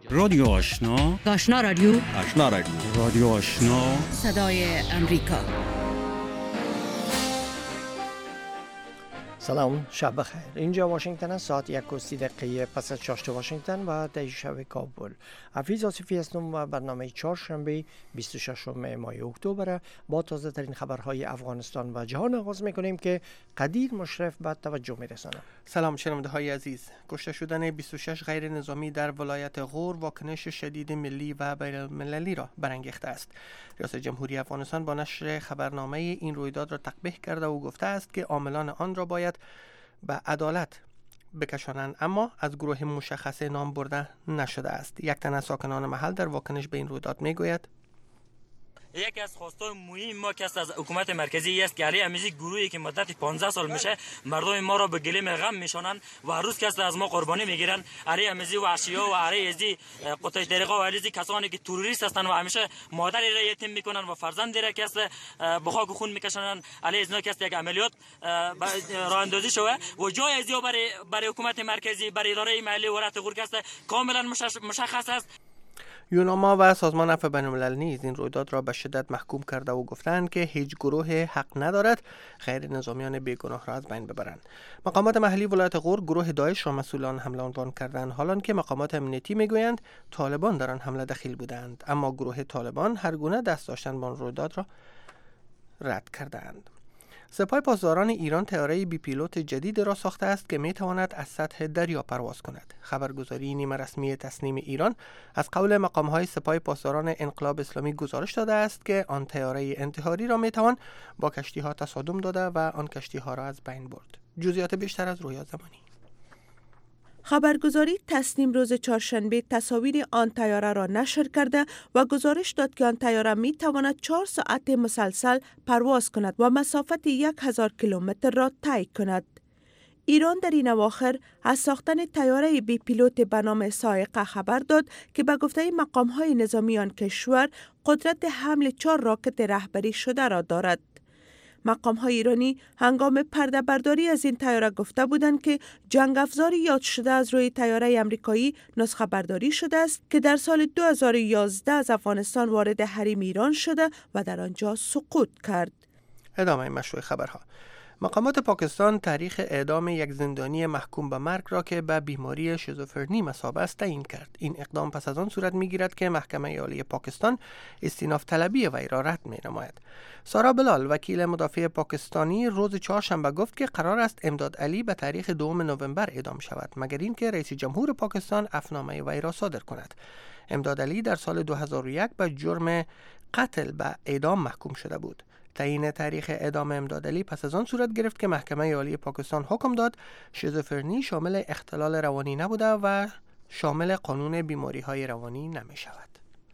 رادیو آشنا، آشنا رادیو، آشنا رادیو، رادیو آشنا، صدای امریکا. سلام، شب بخیر. اینجا واشنگتن است. ساعت 1:30 پس از چاشت واشنگتن و ده شب کابل. حفیظ آصفی هستم و برنامه چهارشنبه 26 ماه اکتبر با تازه ترین خبرهای افغانستان و جهان آغاز میکنیم که قدیر مشرف به توجه میرسانم. سلام شنونده های عزیز. کشته شدن 26 غیر نظامی در ولایت غور واکنش شدید ملی و بین المللی را برانگیخته است. ریاست جمهوری افغانستان با نشر خبرنامه این رویداد را تقبیح کرده و گفته است که عاملان آن را باید به عدالت بکشانند، اما از گروه مشخص نام برده نشده است. یک تن از ساکنان محل در واکنش به این رویداد میگوید: یکی از خواستای مهم ما که از حکومت مرکزی است که علی امیزی گروهی که مدت 15 سال میشه مردم ما را به گلیم غم میشونن و هر روز که از ما قربانی میگیرن. علی امیزی و عشیا و علی ازی قطش دریقا و علیزی کسانی که تروریست هستند و همیشه مادری را یتیم میکنن و فرزندی را که است به خاک خون میکشونن. علی ازنا که است یک عملیات راه اندازی شده و جای ازیا برای حکومت مرکزی، برای اداره محلی ولایت غور که است کاملا مشخص است. یوناما و سازمان عفو بین‌الملل نیز این رویداد را به شدت محکوم کرده و گفتند که هیچ گروه حق ندارد غیر نظامیان بیگناه را از بین ببرند. مقامات محلی ولایت غور گروه داعش را مسئولان حمله عنوان کردند، حالان که مقامات امنیتی میگویند طالبان در آن حمله دخیل بودند، اما گروه طالبان هر گونه دست داشتن با رویداد را رد کردند. سپاه پاسداران ایران طیاره بی پیلوت جدید را ساخته است که می تواند از سطح دریا پرواز کند. خبرگزاری نیمه رسمی تسنیم ایران از قول مقام‌های سپاه پاسداران انقلاب اسلامی گزارش داده است که آن طیاره انتحاری را می توان با کشتی‌ها تصادم داده و آن کشتی‌ها را از بین برد. جزئیات بیشتر از رویا زمانی. خبرگزاری تسنیم روز چهارشنبه تصاویر آن طیاره را نشر کرده و گزارش داد که آن طیاره می تواند 4 ساعت مسلسل پرواز کند و مسافت 1000 کیلومتر را طی کند. ایران در این اواخر از ساختن طیاره بی پیلوت به نام صاعقه خبر داد که به گفته مقام‌های نظامی آن کشور قدرت حمل 4 راکت رهبری شده را دارد. مقام‌های ایرانی هنگام پرده برداری از این طیاره گفته بودند که جنگ افزاری یاد شده از روی طیاره آمریکایی نسخه برداری شده است که در سال 2011 از افغانستان وارد حریم ایران شده و در آنجا سقوط کرد. ادامه مشروع خبرها. مقامات پاکستان تاریخ اعدام یک زندانی محکوم به مرگ را که به بیماری شیزوفرنی مصاب است تعیین کرد. این اقدام پس از آن صورت می‌گیرد که محکمه عالی پاکستان استئناف طلبی وی را رد می‌نماید. سارا بلال وکیل مدافع پاکستانی روز چهارشنبه گفت که قرار است امداد علی به تاریخ 2 نوامبر اعدام شود مگر اینکه رئیس جمهور پاکستان عفونامه وی را صادر کند. امداد علی در سال 2001 به جرم قتل به اعدام محکوم شده بود. تعیین تاریخ اعدام امداد علی پس از آن صورت گرفت که محکمه عالی پاکستان حکم داد شیزوفرنی شامل اختلال روانی نبوده و شامل قانون بیماری‌های روانی نمی شود.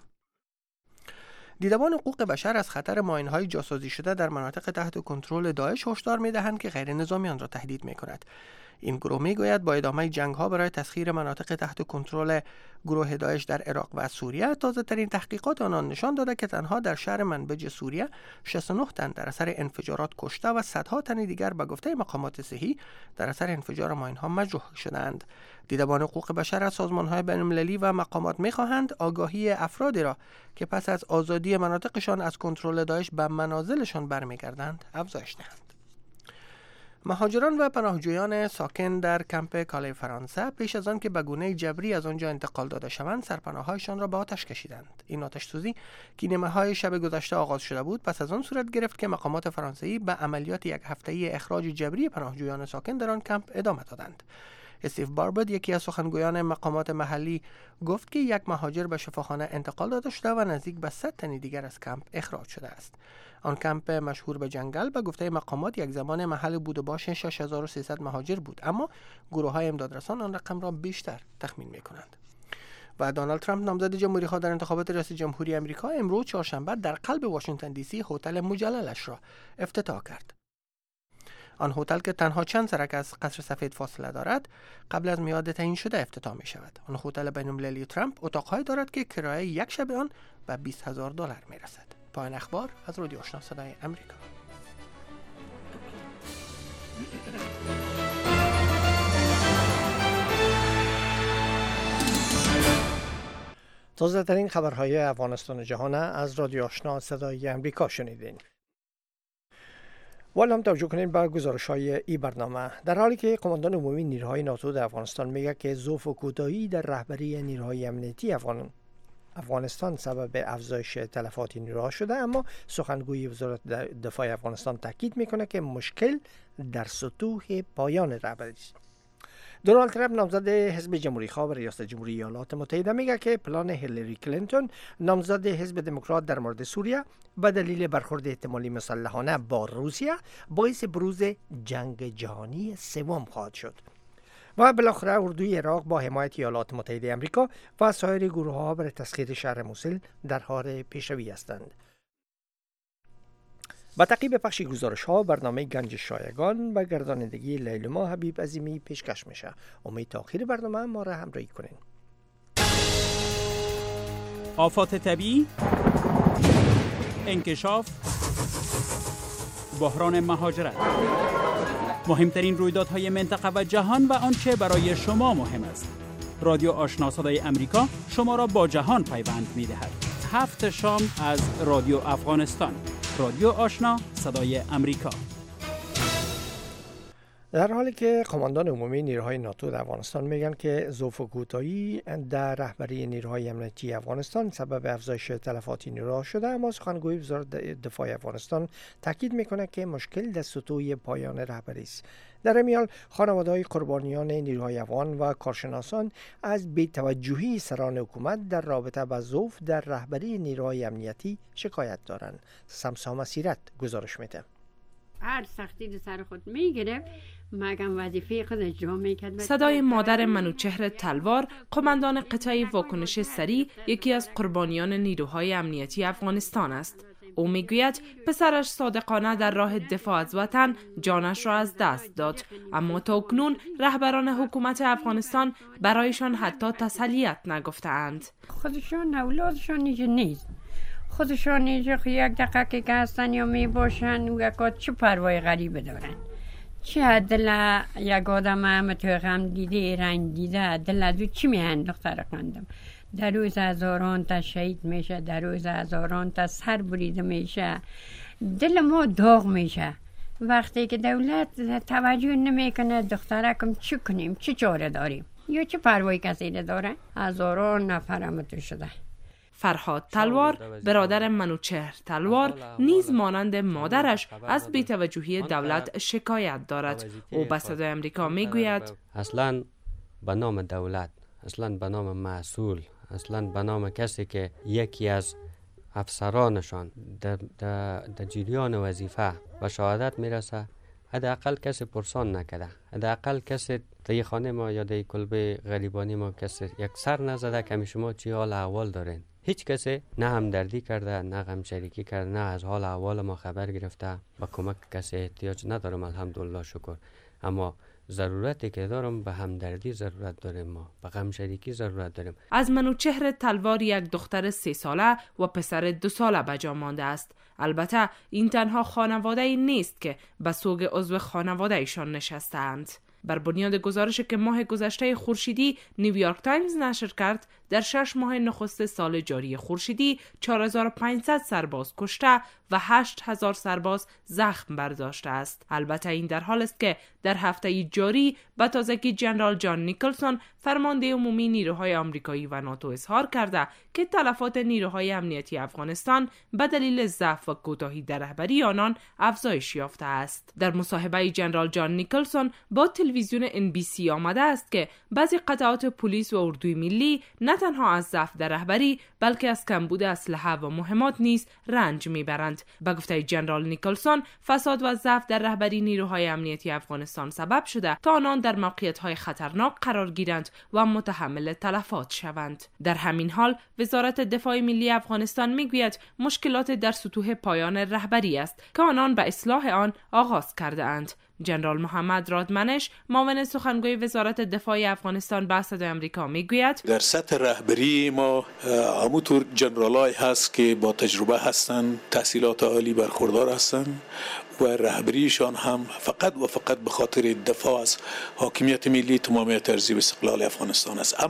دیدبان حقوق بشر از خطر ماین‌های جاسازی شده در مناطق تحت کنترل داعش هشدار می‌دهند که غیر نظامیان را تهدید می‌کند. این گروه میگوید با ادامه جنگ‌ها برای تسخیر مناطق تحت کنترل گروه داعش در عراق و سوریه، تازه‌ترین تحقیقات آنان نشان داده که تنها در شهر منبج سوریه 69 تن در اثر انفجارات کشته و صدها تن دیگر به گفته مقامات صحی در اثر انفجار ماین‌ها مجروح شدند. دیدبان حقوق بشر از سازمان‌های بین‌المللی و مقامات می‌خواهند آگاهی افرادی را که پس از آزادی مناطقشان از کنترل داعش به منازلشان برمیگردند افزایش دهند. مهاجران و پناهجویان ساکن در کمپ کاله فرانسه پیش از آن که به گونه جبری از آنجا انتقال داده شوند سرپناه‌هایشان را به آتش کشیدند. این آتش‌سوزی که نیمه‌های شب گذشته آغاز شده بود پس از آن صورت گرفت که مقامات فرانسوی به عملیات یک هفته‌ای اخراج جبری پناهجویان ساکن در آن کمپ ادامه دادند. استیو باربد یکی از سخنگویان مقامات محلی گفت که یک مهاجر به شفاخانه انتقال داده شده و نزدیک به 100 تن دیگر از کمپ اخراج شده است. آن کمپ مشهور به جنگل به گفته مقامات یک زمان محل بود و باش 6300 مهاجر بود، اما گروه‌های امدادرسان آن رقم را بیشتر تخمین می‌کنند. و دونالد ترامپ نامزد جمهوری‌خواه در انتخابات ریاست جمهوری آمریکا امروز چهارشنبه در قلب واشنگتن دی سی هتل مجللش را افتتاح کرد. آن هتل که تنها چند سرک از قصر سفید فاصله دارد قبل از میعاد تعیین شده افتتاح می شود. آن هتل بین‌المللی ترامپ اتاق‌هایی دارد که کرایه یک شب آن به $20,000 می رسد. پایان اخبار از رادیو آشنا صدای امریکا. تازه ترین خبرهای افغانستان و جهان از رادیو آشنا صدای امریکا شنیدین. والا هم توجه کنین به گزارش‌های این برنامه. در حالی که قماندان عمومی نیروهای ناتو در افغانستان میگه که ضعف و کوتاهی در رهبری نیروهای امنیتی افغانستان سبب افزایش تلفات نیروها شده، اما سخنگوی وزارت دفاع افغانستان تاکید میکنه که مشکل در سطوح پایان رهبری است. دونالد ترامپ نامزد حزب جمهوری خواه و ریاست جمهوری ایالات متحده میگه که پلان هیلاری کلینتون نامزد حزب دموکرات در مورد سوریه به دلیل برخورد احتمالی مسلحانه با روسیه باعث بروز جنگ جهانی سوم خواهد شد. و بالاخره اردوی عراق با حمایت ایالات متحده آمریکا و سایر گروه‌ها برای تسخیر شهر موسول در حال پیشروی هستند. با تعقیب پخش گزارش‌ها برنامه گنج شایگان و گردانندگی لیلما حبیب عظیمی پیشکش میشه. امید تا آخر برنامه ما را همراهی کنین. آفات طبیعی، انکشاف، بحران مهاجرت، مهمترین رویدادهای منطقه و جهان و آنچه برای شما مهم است. رادیو آشنا صدای امریکا شما را با جهان پیوند می‌دهد. 7 شام از رادیو افغانستان. رادیو آشنا صدای امریکا. در حالی که قماندان عمومی نیروهای ناتو در افغانستان میگن که ضعف و کوتاهی در رهبری نیروهای امنیتی افغانستان سبب افزایش تلفات نیروها شده، اما سخنگوی وزارت دفاع افغانستان تاکید میکنه که مشکل در سطوح پایان رهبری است. در این حال خانواده‌های قربانیان نیروهای افغان و کارشناسان از بی‌توجهی سران حکومت در رابطه با ضعف در رهبری نیروهای امنیتی شکایت دارند. سمسا مسیرت گزارش میده. هر سختی در سر خود میگرفت مگم وظیفه خود اجرا میکرد. صدای مادر منوچهر تلوار، قماندان قطعه واکنش سریع، یکی از قربانیان نیروهای امنیتی افغانستان است. او میگوید پسرش صادقانه در راه دفاع از وطن جانش را از دست داد، اما تاکنون رهبران حکومت افغانستان برایشان حتی تسلیت نگفتند. خودشان اولادشان اینجا نیست، خودشان اینجا یک دقیقه که هستن یا می باشن و یکات چه پروای غریبه دارن. چه دل یک آدم هم توی غم دیده رنج دیده دل از او چی میهن دختر قندم. در روز هزاران تا شهید میشه، در روز هزاران تا سر بریده میشه، دل ما داغ میشه. وقتی که دولت توجه نمیکنه دخترکم چی کنیم، چی چاره داریم یا چه پروای کسی داره. هزاران نفر هم تو شده. فرهاد تلوار، برادر منوچهر تلوار، نیز مانند مادرش از بی‌توجهی دولت شکایت دارد. او به صدای امریکا میگوید اصلا به نام دولت، اصلا به نام مسئول، اصلا به نام کسی که یکی از افسرانشان در جریان وظیفه و شهادت میرسه، حداقل کسی پرسان نکرده، حداقل کسی در خانه ما یا در کلبه غریبانی ما کسی یک سر نزده که شما چی حال احوال دارین. هیچ کسی نه همدردی کرده، نه غم شریکی کرده، نه از حال احوال ما خبر گرفته. با کمک کسی احتیاج ندارم الحمدلله شکر، اما ضرورتی که دارم به همدردی ضرورت داریم، ما به غم شریکی ضرورت داریم. از منوچهر تلوار یک دختر 3 ساله و پسر 2 ساله به جا مانده است. البته این تنها خانواده‌ای نیست که به سوگ عضو خانواده ایشان نشستند. بر بنیاد گزارشی که ماه گذشته خورشیدی نیویورک تایمز نشر کرد، در 6 ماه نخست سال جاری خورشیدی 4500 سرباز کشته و 8000 سرباز زخم برداشته است. البته این در حال است که در هفته جاری به تازگی جنرال جان نیکلسون، فرمانده عمومی نیروهای آمریکایی و ناتو، اظهار کرده که تلفات نیروهای امنیتی افغانستان به دلیل ضعف و کوتاهی در رهبری آنان افزایش یافته است. در مصاحبه جنرال جان نیکلسون با تلویزیون NBC آمده است که بعضی قطعات پلیس و اردوی ملی نه تنها از ضعف در رهبری بلکه از کمبود اسلحه و مهمات نیز رنج میبرند. به گفته جنرال نیکلسون، فساد و ضعف در رهبری نیروهای امنیتی افغانستان سبب شده تا آنان در موقعیت‌های خطرناک قرار گیرند و متحمل تلفات شوند. در همین حال وزارت دفاع ملی افغانستان میگوید مشکلات در سطوح پایان رهبری است که آنان به اصلاح آن آغاز کرده اند. جنرال محمد رادمنش، معاون سخنگوی وزارت دفاع افغانستان به صدای آمریکا میگوید در سطح رهبری ما همونطور جنرالای هست که با تجربه هستن، تحصیلات عالی برخوردار هستن و رهبریشان هم فقط و فقط به خاطر دفاع از حاکمیت ملی، تمامیت ارضی و استقلال افغانستان است.